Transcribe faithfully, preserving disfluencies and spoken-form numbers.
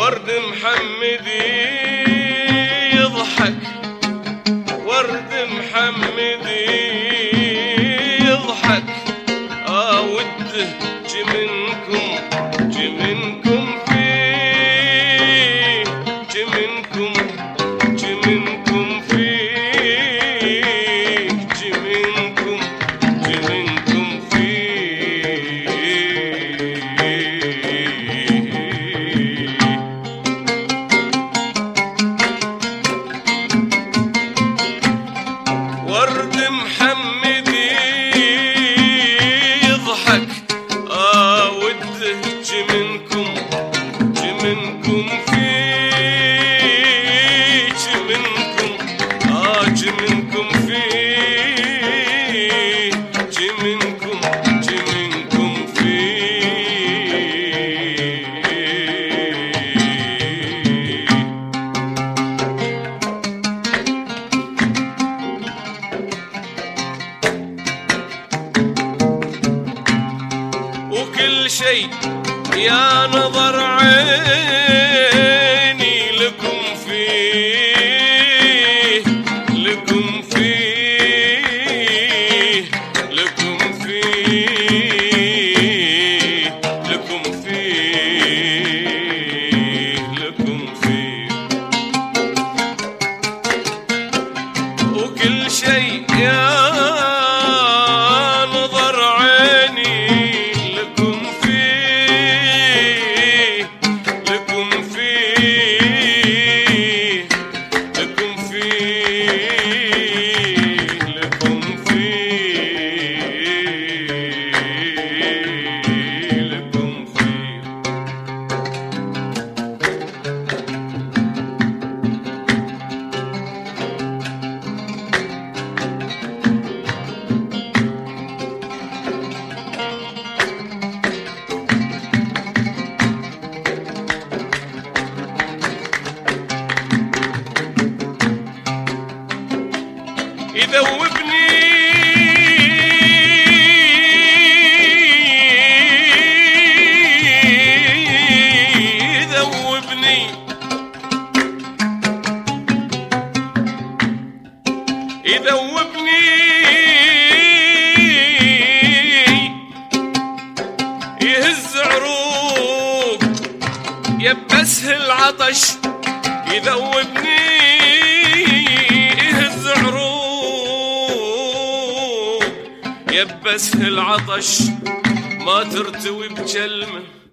ورد محمدي يضحك، ورد محمدي يضحك، اه وده جي منكم جي منكم فيه، جي منكم جي منكم فيه، جي منكم جي منكم فيه. ورد محمدي يضحك، اه وده جي منكم جي منكم فيه، جي منكم اه جي منكم فيه، جي منكم جي منكم فيه. وكل شيء يا نظر عيني لكم فيه، لكم فيه، لكم فيه، لكم فيه، لكم فيه. وكل شيء يا نظر عيني لكم فيه، لكم فيه، لكم فيه، لكم فيه، لكم فيه. يذوبني يذوبني يذوبني يهز عروق يبسه العطش، يذوبني يهز عروق يبسه العطش، ما ترتوي بكلمة